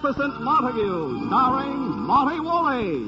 Magnificent Montague, starring Monty Woolley.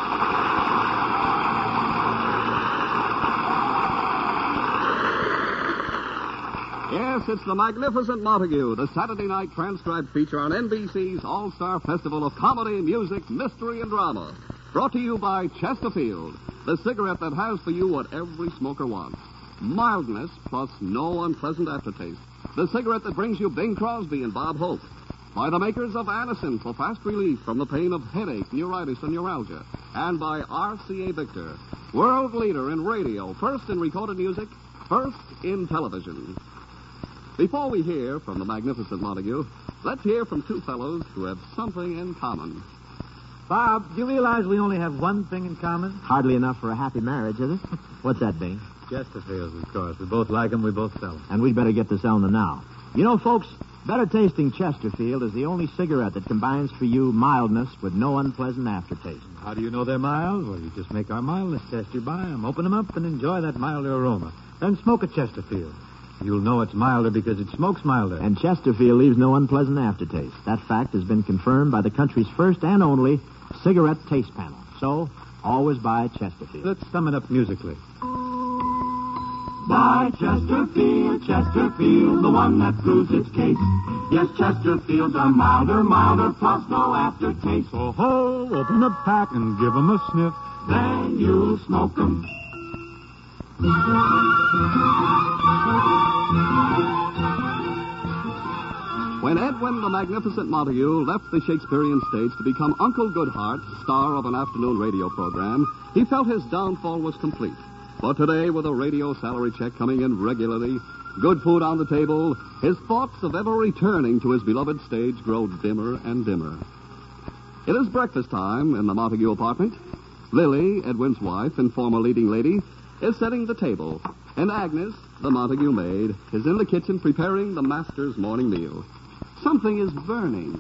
Yes, it's the Magnificent Montague, the Saturday night transcribed feature on NBC's All-Star Festival of Comedy, Music, Mystery, and Drama. Brought to you by Chesterfield, the cigarette that has for you what every smoker wants. Mildness plus no unpleasant aftertaste. The cigarette that brings you Bing Crosby and Bob Hope. By the makers of Anacin for fast relief from the pain of headache, neuritis, and neuralgia. And by RCA Victor, world leader in radio, first in recorded music, first in television. Before we hear from the Magnificent Montague, let's hear from two fellows who have something in common. Bob, do you realize we only have one thing in common? Hardly enough for a happy marriage, is it? What's that, Bing? Chesterfields, of course. We both like them, we both sell them. And we'd better get to selling them now. You know, folks, better tasting Chesterfield is the only cigarette that combines for you mildness with no unpleasant aftertaste. How do you know they're mild? Well, you just make our mildness test. You buy them, open them up, and enjoy that milder aroma. Then smoke a Chesterfield. You'll know it's milder because it smokes milder. And Chesterfield leaves no unpleasant aftertaste. That fact has been confirmed by the country's first and only cigarette taste panel. So, always buy Chesterfield. Let's sum it up musically. Buy Chesterfield, Chesterfield, the one that proves its case. Yes, Chesterfields are milder, plus no aftertaste. Oh, ho, open the pack and give 'em a sniff. Then you'll smoke 'em. When Edwin the Magnificent Montague left the Shakespearean stage to become Uncle Goodhart, star of an afternoon radio program, he felt his downfall was complete. But today, with a radio salary check coming in regularly, good food on the table, his thoughts of ever returning to his beloved stage grow dimmer and dimmer. It is breakfast time in the Montague apartment. Lily, Edwin's wife and former leading lady, is setting the table, and Agnes, the Montague maid, is in the kitchen preparing the master's morning meal. Something is burning.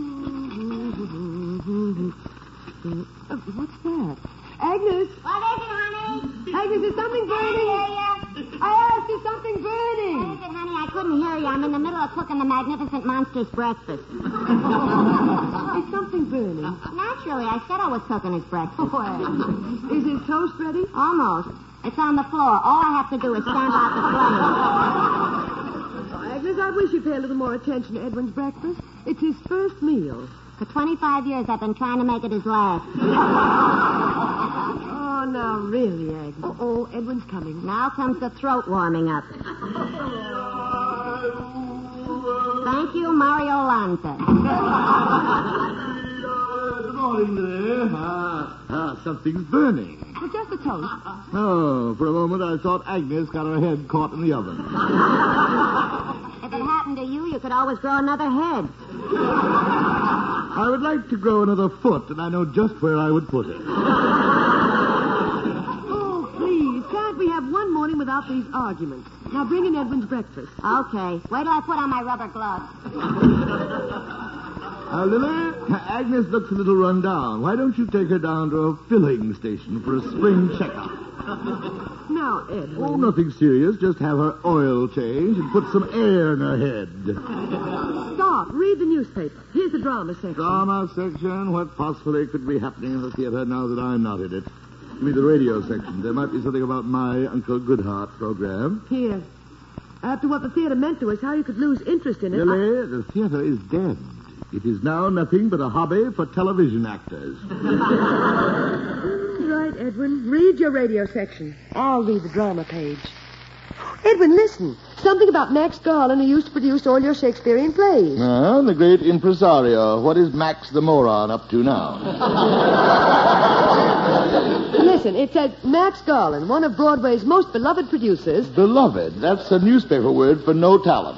What's that? Agnes! What is it, honey? Agnes, is something burning? I asked, is something burning? What is it, honey? I couldn't hear you. I'm in the middle of cooking the Magnificent Monster's breakfast. Is something burning? Naturally, I said I was cooking his breakfast. Well, is his toast ready? Almost. It's on the floor. All I have to do is stamp out the flame. Agnes, I wish you'd pay a little more attention to Edwin's breakfast. It's his first meal. For 25 years, I've been trying to make it his last. Oh, now, really, Agnes. Uh-oh, Edwin's coming. Now comes the throat warming up. Thank you, Mario Lanza. Good morning there. Something's burning. Well, just a toast. Oh, for a moment I thought Agnes got her head caught in the oven. If it happened to you, you could always grow another head. I would like to grow another foot, and I know just where I would put it. Oh, please, can't we have one morning without these arguments? Now bring in Edwin's breakfast. Okay. Wait till I put on my rubber gloves. Lily, Agnes looks a little run down. Why don't you take her down to a filling station for a spring checkup? Now, Edwin. Oh, nothing serious. Just have her oil changed and put some air in her head. Stop. Read the newspaper. Here's the drama section. Drama section? What possibly could be happening in the theater now that I'm not in it? Give me the radio section. There might be something about my Uncle Goodhart program. Here. After what the theater meant to us, how you could lose interest in it. Lily, the theater is dead. It is now nothing but a hobby for television actors. Right, Edwin. Read your radio section. I'll read the drama page. Edwin, listen. Something about Max Garland, who used to produce all your Shakespearean plays. The great impresario. What is Max the moron up to now? Listen, it says Max Garland, one of Broadway's most beloved producers. Beloved? That's a newspaper word for no talent.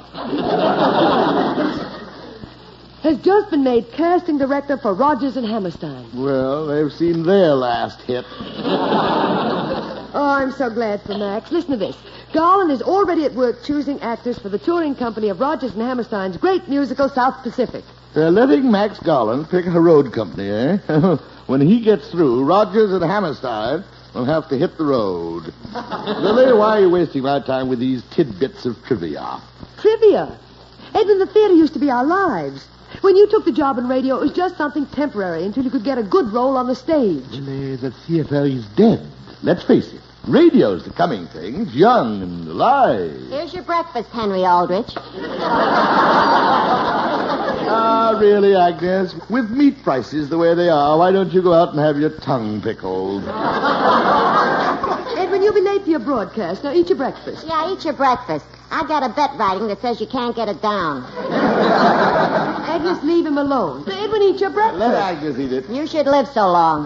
Has just been made casting director for Rodgers and Hammerstein. Well, they've seen their last hit. Oh, I'm so glad for Max. Listen to this. Garland is already at work choosing actors for the touring company of Rodgers and Hammerstein's great musical South Pacific. They're letting Max Garland pick a road company, eh? When he gets through, Rodgers and Hammerstein will have to hit the road. Lily, why are you wasting my time with these tidbits of trivia? Trivia? Edwin, the theater used to be our lives. When you took the job in radio, it was just something temporary until you could get a good role on the stage. Lily, the theater is dead. Let's face it. Radio's the coming thing. It's young and alive. Here's your breakfast, Henry Aldrich. Really, Agnes? With meat prices the way they are, why don't you go out and have your tongue pickled? Edwin, you'll be late for your broadcast. Now, eat your breakfast. Yeah, eat your breakfast. I got a bet writing that says you can't get it down. Agnes, leave him alone. Now, Edwin, eat your breakfast. Let Agnes eat it. You should live so long.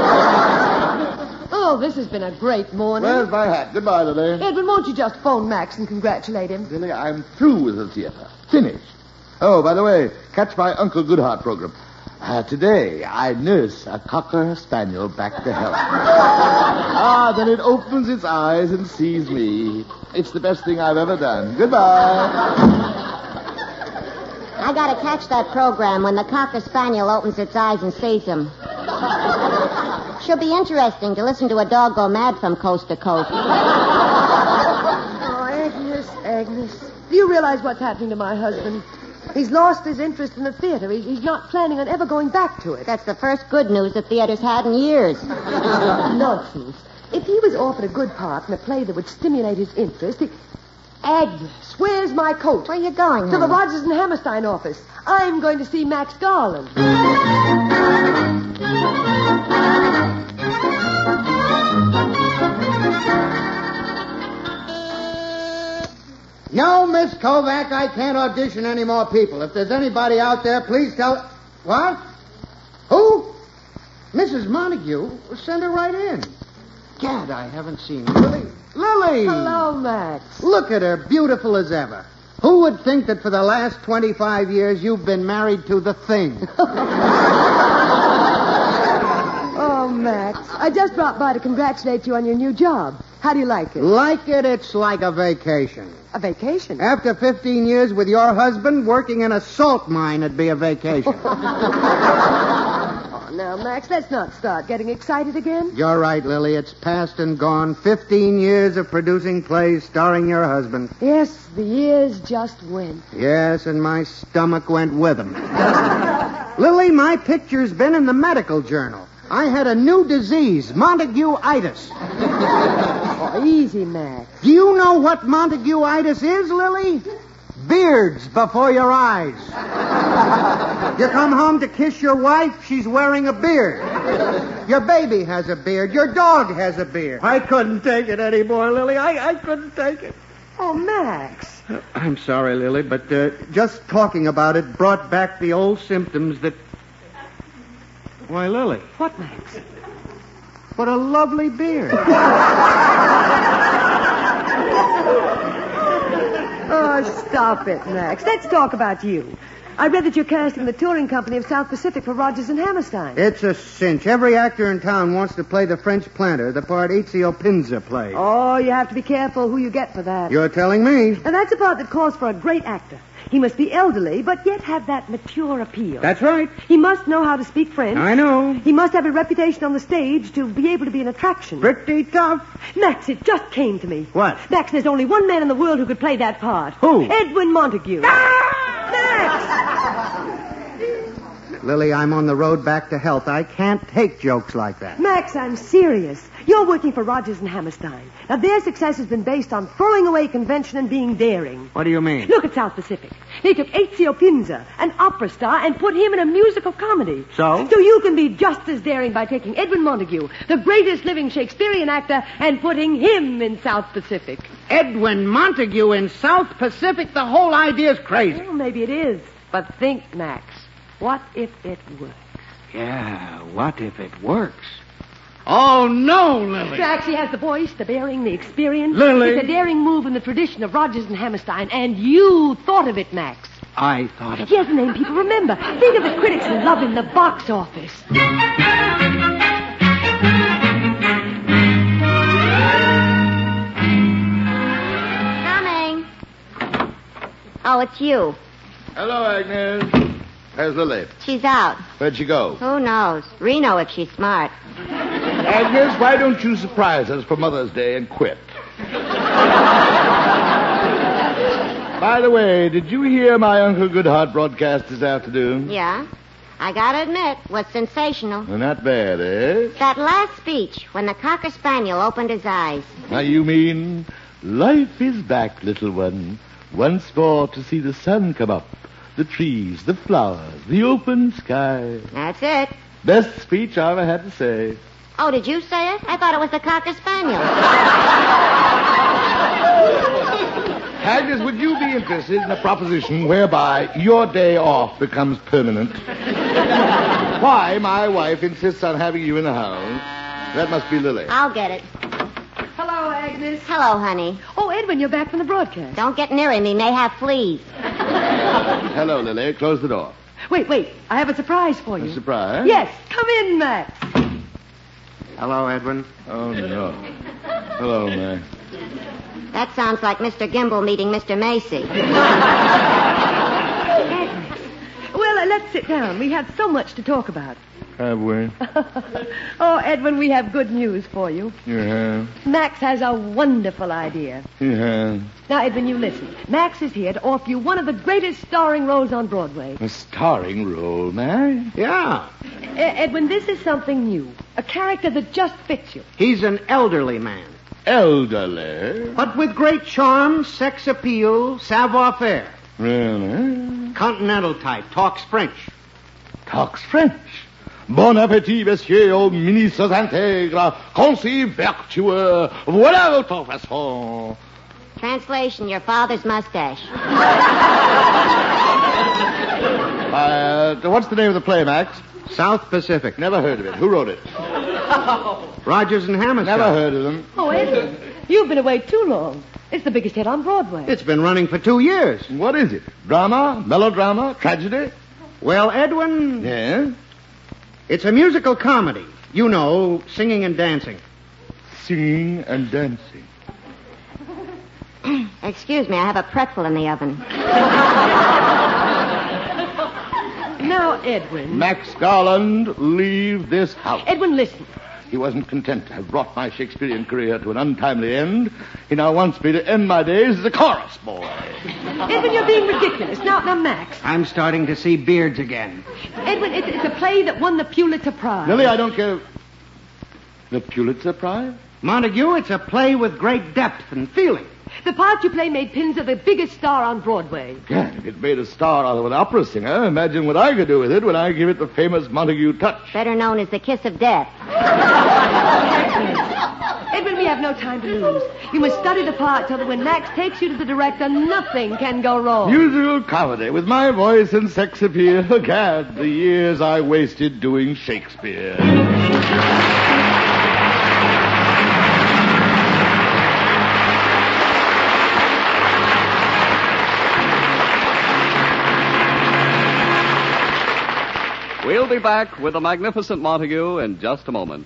Oh, this has been a great morning. Where's my hat? Goodbye, Lily. Edwin, won't you just phone Max and congratulate him? Lily, I'm through with the theater. Finished. Oh, by the way, catch my Uncle Goodhart program. Today, I nurse a Cocker Spaniel back to health. Then it opens its eyes and sees me. It's the best thing I've ever done. Goodbye. I gotta catch that program when the Cocker Spaniel opens its eyes and sees him. Should be interesting to listen to a dog go mad from coast to coast. Oh, Agnes. Do you realize what's happening to my husband? He's lost his interest in the theater. He's not planning on ever going back to it. That's the first good news the theater's had in years. Nonsense. If he was offered a good part in a play that would stimulate his interest, Agnes, where's my coat? Where are you going, To the honey? Rogers and Hammerstein office. I'm going to see Max Garland. No, Miss Kovac, I can't audition any more people. If there's anybody out there, please tell... What? Who? Mrs. Montague? Send her right in. Gad, I haven't seen Lily. Lily! Hello, Max. Look at her, beautiful as ever. Who would think that for the last 25 years you've been married to the thing? Oh, Max, I just dropped by to congratulate you on your new job. How do you like it? Like it, it's like a vacation. A vacation? After 15 years with your husband, working in a salt mine would be a vacation. Oh, now, Max, let's not start getting excited again. You're right, Lily. It's past and gone. 15 years of producing plays starring your husband. Yes, the years just went. Yes, and my stomach went with them. Lily, my picture's been in the medical journal. I had a new disease, Montague-itis. Oh, easy, Max. Do you know what Montague-itis is, Lily? Beards before your eyes. You come home to kiss your wife, she's wearing a beard. Your baby has a beard. Your dog has a beard. I couldn't take it anymore, Lily. I couldn't take it. Oh, Max. I'm sorry, Lily, but just talking about it brought back the old symptoms that... Why, Lily. What, Max? What a lovely beard. Oh, stop it, Max. Let's talk about you. I read that you're casting the touring company of South Pacific for Rogers and Hammerstein. It's a cinch. Every actor in town wants to play the French planter, the part Ezio Pinza played. Oh, you have to be careful who you get for that. You're telling me. And that's a part that calls for a great actor. He must be elderly, but yet have that mature appeal. That's right. He must know how to speak French. I know. He must have a reputation on the stage to be able to be an attraction. Pretty tough. Max, it just came to me. What? Max, there's only one man in the world who could play that part. Who? Edwin Montague. Max! Lily, I'm on the road back to health. I can't take jokes like that. Max, I'm serious. You're working for Rogers and Hammerstein. Now, their success has been based on throwing away convention and being daring. What do you mean? Look at South Pacific. They took Ezio Pinza, an opera star, and put him in a musical comedy. So? So you can be just as daring by taking Edwin Montague, the greatest living Shakespearean actor, and putting him in South Pacific. Edwin Montague in South Pacific? The whole idea's crazy. Well, maybe it is. But think, Max, what if it works? Yeah, what if it works? Oh, no, Lily. Max, he has the voice, the bearing, the experience. Lily. It's a daring move in the tradition of Rogers and Hammerstein, and you thought of it, Max. I thought of He has a name people remember. Think of the critics who love him, the box office. Coming. Oh, it's you. Hello, Agnes. Where's Lily? She's out. Where'd she go? Who knows? Reno, if she's smart. Agnes, why don't you surprise us for Mother's Day and quit? By the way, did you hear my Uncle Goodhart broadcast this afternoon? Yeah. I gotta admit, was sensational. Well, not bad, eh? That last speech, when the Cocker Spaniel opened his eyes. Now, you mean, life is back, little one. Once more to see the sun come up, the trees, the flowers, the open sky. That's it. Best speech I ever had to say. Oh, did you say it? I thought it was the Cocker Spaniel. Agnes, would you be interested in a proposition whereby your day off becomes permanent? Why my wife insists on having you in the house? That must be Lily. I'll get it. Hello, Agnes. Hello, honey. Oh, Edwin, you're back from the broadcast. Don't get near him. He may have fleas. Hello, Lily. Close the door. Wait. I have a surprise for you. A surprise? Yes. Come in, Max. Hello, Edwin. Oh, no. Hello, Max. That sounds like Mr. Gimble meeting Mr. Macy. Well, let's sit down. We have so much to talk about. Have we? Oh, Edwin, we have good news for you. You have? Max has a wonderful idea. You have? Now, Edwin, you listen. Max is here to offer you one of the greatest starring roles on Broadway. A starring role, Mary? Yeah. Edwin, this is something new. A character that just fits you. He's an elderly man. Elderly? But with great charm, sex appeal, savoir-faire. Really? Continental type. Talks French. Talks French. Bon appétit, messieurs, aux ministres intègres, concis vertueux, voilà votre façon. Translation, your father's mustache. What's the name of the play, Max? South Pacific. Never heard of it. Who wrote it? Rogers and Hammerstein. Never heard of them. Oh, Edwin, you've been away too long. It's the biggest hit on Broadway. It's been running for 2 years. What is it? Drama? Melodrama? Tragedy? Well, Edwin, Yeah? it's a musical comedy. You know, singing and dancing. Singing and dancing. Excuse me, I have a pretzel in the oven. Now, Edwin. Max Garland, leave this house. Edwin, listen. He wasn't content to have brought my Shakespearean career to an untimely end. He now wants me to end my days as a chorus boy. Edwin, you're being ridiculous. Now, Max. I'm starting to see beards again. Edwin, it's a play that won the Pulitzer Prize. Lily, I don't care. The Pulitzer Prize? Montague, it's a play with great depth and feeling. The part you play made Pinzer the biggest star on Broadway. God, if it made a star out of an opera singer, imagine what I could do with it when I give it the famous Montague touch. Better known as the kiss of death. Edwin, we have no time to lose. You must study the part so that when Max takes you to the director, nothing can go wrong. Musical comedy with my voice and sex appeal. God, the years I wasted doing Shakespeare. We'll be back with the magnificent Montague in just a moment.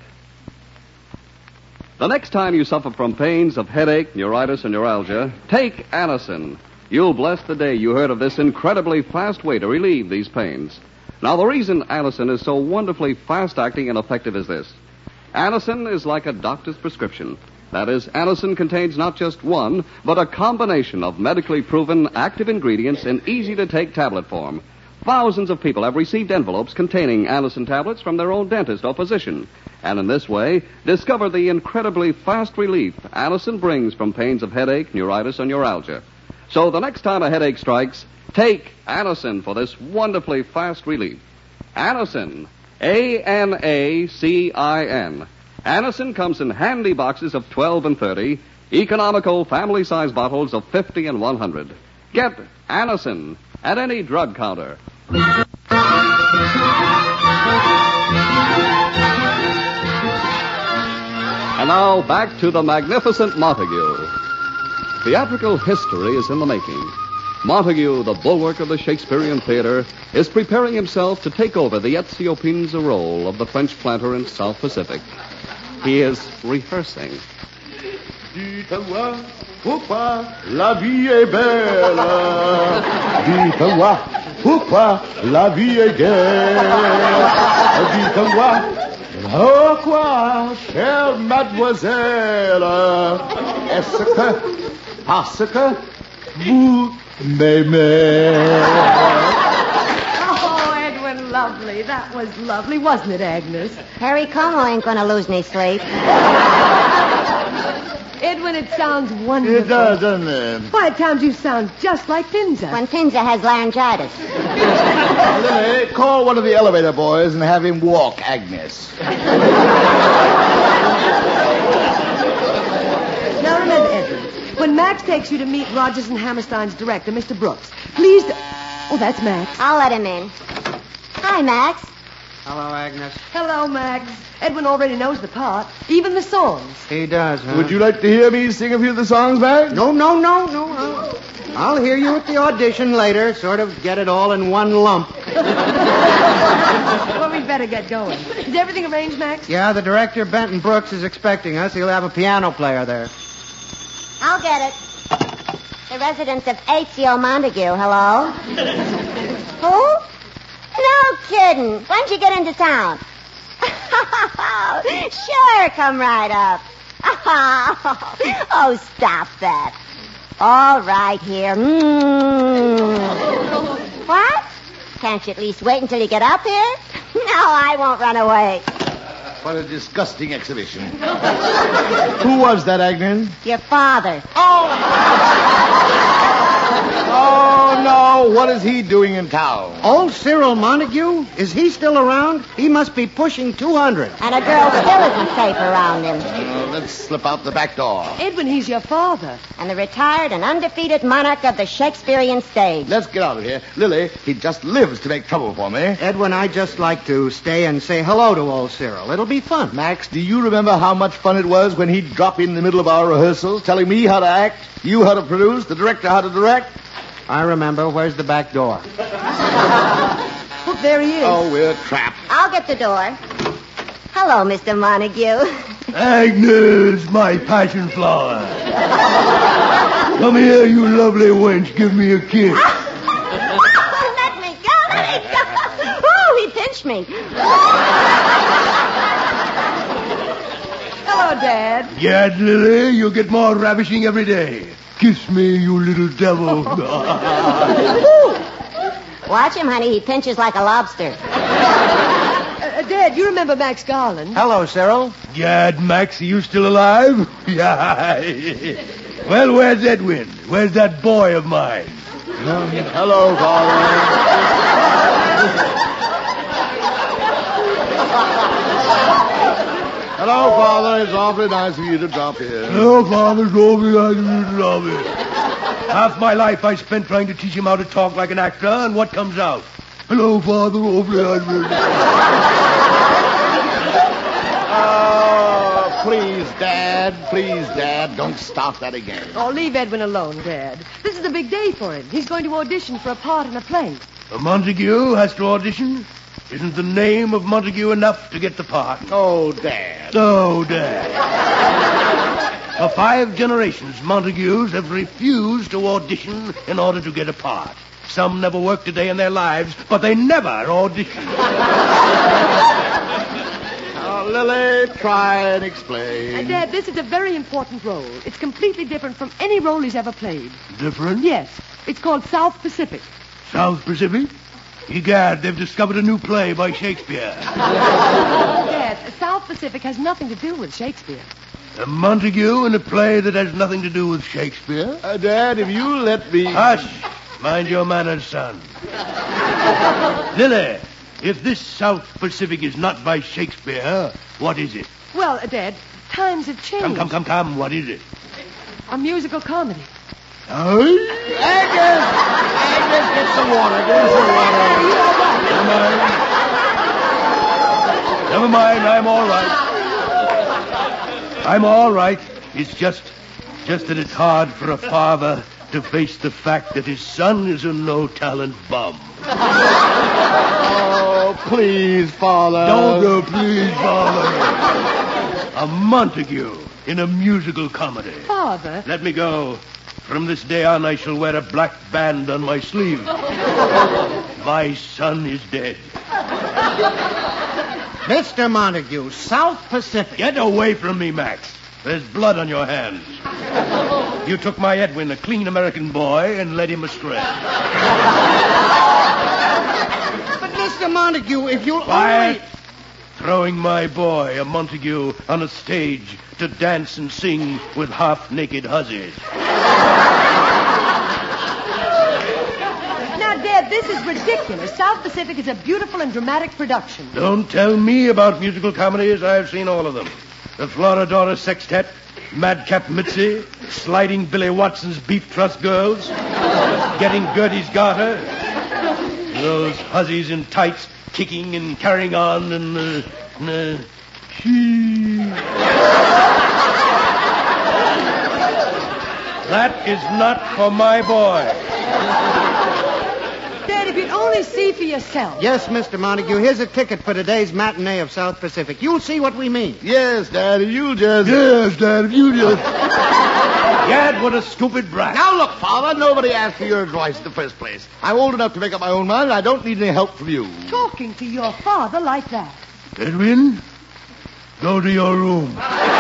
The next time you suffer from pains of headache, neuritis, or neuralgia, take Anacin. You'll bless the day you heard of this incredibly fast way to relieve these pains. Now, the reason Anacin is so wonderfully fast-acting and effective is this. Anacin is like a doctor's prescription. That is, Anacin contains not just one, but a combination of medically proven active ingredients in easy-to-take tablet form. Thousands of people have received envelopes containing Anacin tablets from their own dentist or physician, and in this way, discover the incredibly fast relief Anacin brings from pains of headache, neuritis, and neuralgia. So the next time a headache strikes, take Anacin for this wonderfully fast relief. Anacin, A-N-A-C-I-N. Anacin comes in handy boxes of 12 and 30, economical family-size bottles of 50 and 100. Get Anacin at any drug counter. And now, back to the magnificent Montague. Theatrical history is in the making. Montague, the bulwark of the Shakespearean theater, is preparing himself to take over the Ezio Pinza role of the French planter in South Pacific. He is rehearsing. Dites-moi, pourquoi la vie est belle? Dites-moi, pourquoi la vie est gaie? Dites-moi, pourquoi, chère mademoiselle, est-ce que, parce que vous Baby. Oh, Edwin, lovely. That was lovely, wasn't it, Agnes? Harry Como ain't gonna lose any sleep. Edwin, it sounds wonderful. It does, doesn't it? Why, at times you sound just like Pinza. When Pinza has laryngitis. Lily, call one of the elevator boys and have him walk Agnes. Now remember, Edwin, when Max takes you to meet Rogers and Hammerstein's director, Mr. Brooks, please... Oh, that's Max. I'll let him in. Hi, Max. Hello, Agnes. Hello, Max. Edwin already knows the part, even the songs. He does, huh? Would you like to hear me sing a few of the songs, Max? No. I'll hear you at the audition later. Sort of get it all in one lump. Well, we'd better get going. Is everything arranged, Max? Yeah, the director, Benton Brooks, is expecting us. He'll have a piano player there. I'll get it. The residence of Ezio Montague. Hello? Who? No kidding. When'd you get into town? Sure, come right up. Oh, stop that. All right, here. What? Can't you at least wait until you get up here? No, I won't run away. What a disgusting exhibition. Who was that, Agnes? Your father. Oh, no. What is he doing in town? Old Cyril Montague? Is he still around? He must be pushing 200. And a girl still isn't safe around him. Let's slip out the back door. Edwin, he's your father. And the retired and undefeated monarch of the Shakespearean stage. Let's get out of here. Lily, he just lives to make trouble for me. Edwin, I'd just like to stay and say hello to old Cyril. It'll be fun. Max, do you remember how much fun it was when he'd drop in the middle of our rehearsals, telling me how to act, you how to produce, the director how to direct? I remember. Where's the back door? Look, there he is. Oh, we're trapped. I'll get the door. Hello, Mr. Montague. Agnes, my passion flower. Come here, you lovely wench. Give me a kiss. Let me go. Oh, he pinched me. Hello, Dad. Yes, Lily, you get more ravishing every day. Kiss me, you little devil. Watch him, honey. He pinches like a lobster. Dad, you remember Max Garland? Hello, Cyril. Gad, Max, are you still alive? Yeah. Well, where's Edwin? Where's that boy of mine? Hello, Father. Hello, Father. It's awfully nice of you to drop here. No, Father, don't be like you to love it. Half my life I spent trying to teach him how to talk like an actor, and what comes out? Hello, Father, awfully nice. Oh, please, Dad. Please, Dad. Don't stop that again. Oh, leave Edwin alone, Dad. This is a big day for him. He's going to audition for a part in a play. A Montague has to audition? Isn't the name of Montague enough to get the part? Oh, Dad. Oh, Dad. For 5 generations, Montagues have refused to audition in order to get a part. Some never worked a day in their lives, but they never auditioned. Oh, Lily, try and explain. Dad, this is a very important role. It's completely different from any role he's ever played. Different? Yes. It's called South Pacific. South Pacific? Egad, they've discovered a new play by Shakespeare. Dad, South Pacific has nothing to do with Shakespeare. A Montague in a play that has nothing to do with Shakespeare? Dad, if you let me... Hush! Mind your manners, son. Lily, if this South Pacific is not by Shakespeare, what is it? Well, Dad, times have changed. Come. What is it? A musical comedy. Oh? Agnes, get some water. Get some water. Never mind. I'm all right. It's just that it's hard for a father to face the fact that his son is a no-talent bum. Oh, please, Father. Don't go, please, Father. A Montague in a musical comedy. Father? Let me go. From this day on, I shall wear a black band on my sleeve. My son is dead. Mr. Montague, South Pacific. Get away from me, Max. There's blood on your hands. You took my Edwin, a clean American boy, and led him astray. But, Mr. Montague, if you'll Quiet. Throwing my boy, a Montague, on a stage to dance and sing with half-naked hussies. Now, Dad, this is ridiculous. South Pacific is a beautiful and dramatic production. Don't tell me about musical comedies. I've seen all of them. The Florodora Sextet, Madcap Mitzi, Sliding Billy Watson's Beef Trust Girls, Getting Gertie's Garter, those hussies in tights kicking and carrying on and That is not for my boy. Dad, if you'd only see for yourself. Yes, Mr. Montague, here's a ticket for today's matinee of South Pacific. You'll see what we mean. Yes, Dad, if you just... Yes, Dad, if you just... Dad, what a stupid brat. Now, look, Father, nobody asked for your advice in the first place. I'm old enough to make up my own mind, and I don't need any help from you. Talking to your father like that. Edwin, go to your room.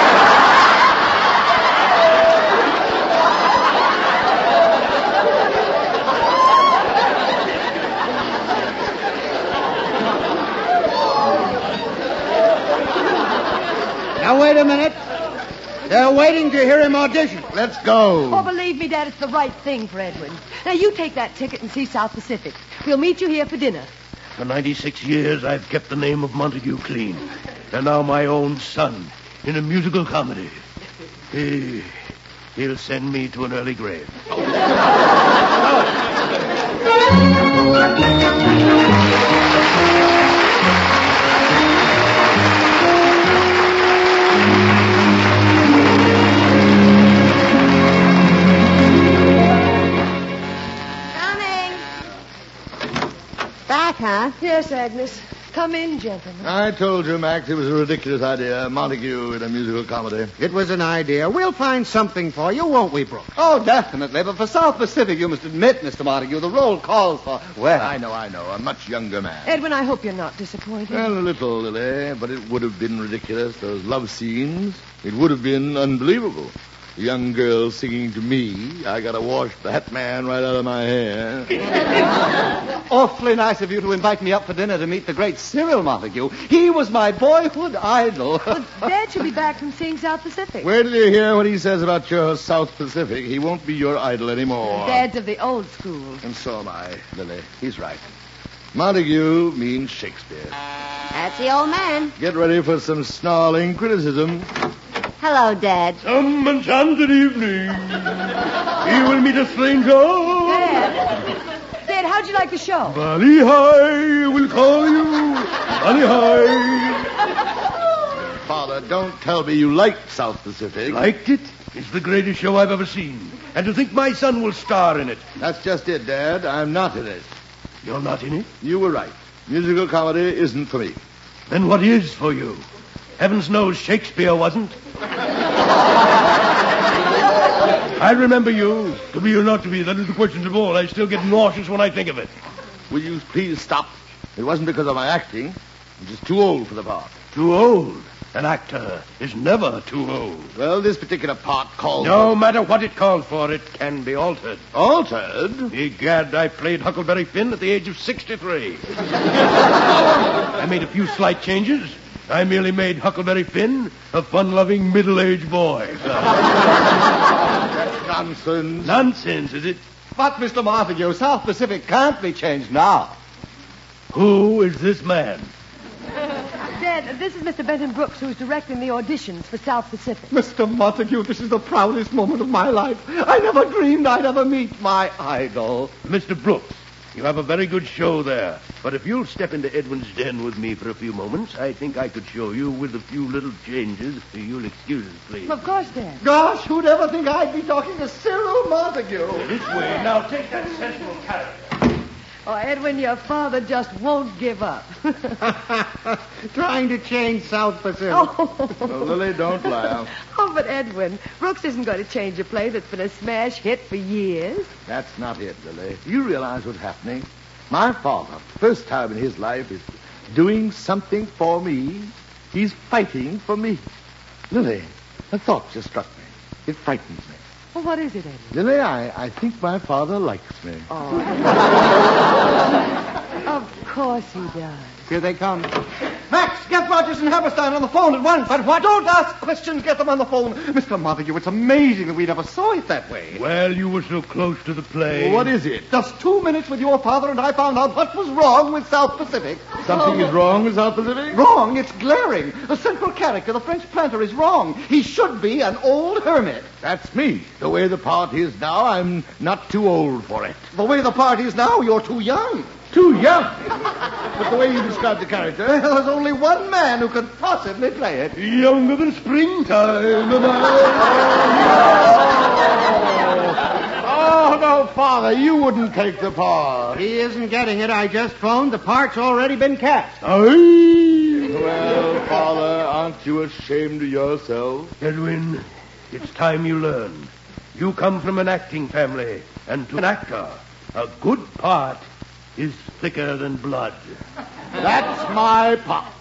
Now, wait a minute. They're waiting to hear him audition. Let's go. Oh, believe me, Dad, it's the right thing for Edwin. Now, you take that ticket and see South Pacific. We'll meet you here for dinner. For 96 years, I've kept the name of Montague clean. And now my own son in a musical comedy. He'll send me to an early grave. Back, huh? Yes, Agnes. Come in, gentlemen. I told you, Max, it was a ridiculous idea. Montague in a musical comedy. It was an idea. We'll find something for you, won't we, Brooks? Oh, definitely. But for South Pacific, you must admit, Mr. Montague, the role calls for... Well, I know. A much younger man. Edwin, I hope you're not disappointed. Well, a little, Lily, but it would have been ridiculous. Those love scenes, it would have been unbelievable. A young girl singing to me, I gotta wash that man right out of my hair. awfully nice of you to invite me up for dinner to meet the great Cyril Montague. He was my boyhood idol. Well, Dad should be back from seeing South Pacific. Where did you hear what he says about your South Pacific? He won't be your idol anymore. Dad's of the old school. And so am I, Lily. He's right. Montague means Shakespeare. That's the old man. Get ready for some snarling criticism. Hello, Dad. Some enchanted evening. You will meet a stranger. Dad, how'd you like the show? Valley High will call you. Valley High. Father, don't tell me you liked South Pacific. Liked it? It's the greatest show I've ever seen. And to think my son will star in it. That's just it, Dad. I'm not in it. You're not in it? You were right. Musical comedy isn't for me. Then what is for you? Heavens knows Shakespeare wasn't. I remember you. To be or not to be, that is the question of all. I still get nauseous when I think of it. Will you please stop? It wasn't because of my acting. I'm just too old for the part. Too old? An actor is never too old. Well, this particular part calls No matter what it calls for, it can be altered. Altered? Egad, I played Huckleberry Finn at the age of 63. I made a few slight changes. I merely made Huckleberry Finn a fun-loving middle-aged boy. That's nonsense. Nonsense, is it? But, Mr. Montague, South Pacific can't be changed now. Who is this man? Dad, this is Mr. Benton Brooks, who's directing the auditions for South Pacific. Mr. Montague, this is the proudest moment of my life. I never dreamed I'd ever meet my idol. Mr. Brooks, you have a very good show there. But if you'll step into Edwin's den with me for a few moments, I think I could show you with a few little changes. You'll excuse us, please. Of course, Dad. Gosh, who'd ever think I'd be talking to Cyril Montague? This way. Now take that sensible character. Oh, Edwin, your father just won't give up. Trying to change South Pacific. Oh. Well, Lily, don't laugh. Oh, but Edwin, Brooks isn't going to change a play that's been a smash hit for years. That's not it, Lily. You realize what's happening? My father, first time in his life, is doing something for me. He's fighting for me. Lily, a thought just struck me. It frightens me. Well, what is it, Eddie? Lily, I think my father likes me. Of course he does. Here they come. Max, get Rogers and Hammerstein on the phone at once. But what? Don't ask questions. Get them on the phone. Mr. Montague, it's amazing that we never saw it that way. Well, you were so close to the play. Well, what is it? Just 2 minutes with your father and I found out what was wrong with South Pacific. Something is wrong with South Pacific? Wrong? It's glaring. The central character, the French planter, is wrong. He should be an old hermit. That's me. The way the part is now, I'm not too old for it. The way the part is now, you're too young. Too young? But the way you describe the character... Well, there's only one man who could possibly play it. Younger than springtime. Oh, no, Father, you wouldn't take the part. He isn't getting it. I just phoned. The part's already been cast. Well, Father, aren't you ashamed of yourself? Edwin, it's time you learned. You come from an acting family, and to an actor, a good part is thicker than blood. That's my pop.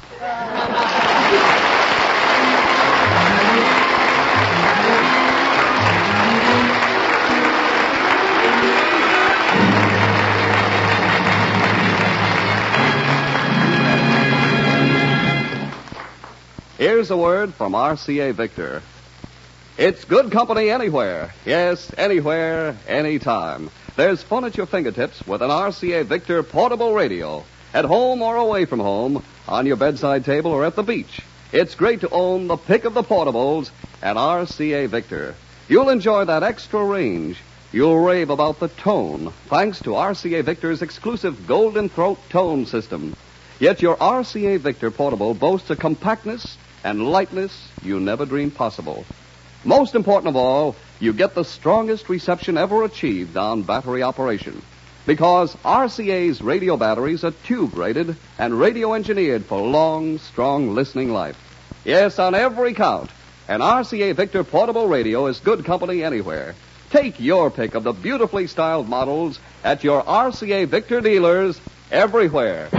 Here's a word from RCA Victor. It's good company anywhere. Yes, anywhere, anytime. There's fun at your fingertips with an RCA Victor portable radio. At home or away from home, on your bedside table or at the beach. It's great to own the pick of the portables at RCA Victor. You'll enjoy that extra range. You'll rave about the tone, thanks to RCA Victor's exclusive Golden Throat tone system. Yet your RCA Victor portable boasts a compactness and lightness you never dreamed possible. Most important of all, you get the strongest reception ever achieved on battery operation. Because RCA's radio batteries are tube-rated and radio-engineered for long, strong listening life. Yes, on every count, an RCA Victor portable radio is good company anywhere. Take your pick of the beautifully styled models at your RCA Victor dealers everywhere.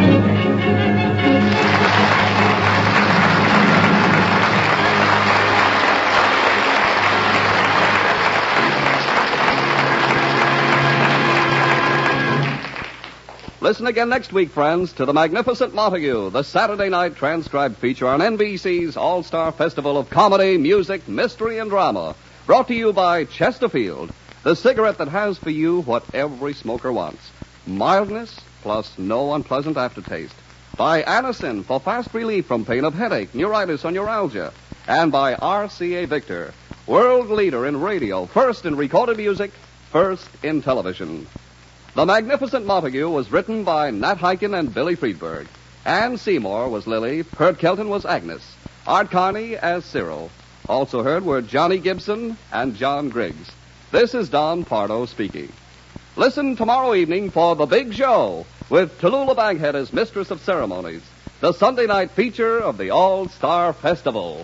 Listen again next week, friends, to The Magnificent Montague, the Saturday night transcribed feature on NBC's All-Star Festival of Comedy, Music, Mystery, and Drama. Brought to you by Chesterfield, the cigarette that has for you what every smoker wants. Mildness plus no unpleasant aftertaste. By Anacin for fast relief from pain of headache, neuritis, or neuralgia. And by RCA Victor, world leader in radio, first in recorded music, first in television. The Magnificent Montague was written by Nat Hiken and Billy Friedberg. Ann Seymour was Lily. Kurt Kelton was Agnes. Art Carney as Cyril. Also heard were Johnny Gibson and John Griggs. This is Don Pardo speaking. Listen tomorrow evening for The Big Show with Tallulah Bankhead as Mistress of Ceremonies, the Sunday night feature of the All-Star Festival.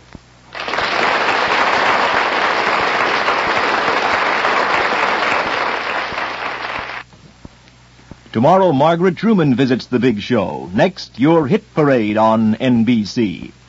Tomorrow, Margaret Truman visits The Big Show. Next, your hit parade on NBC.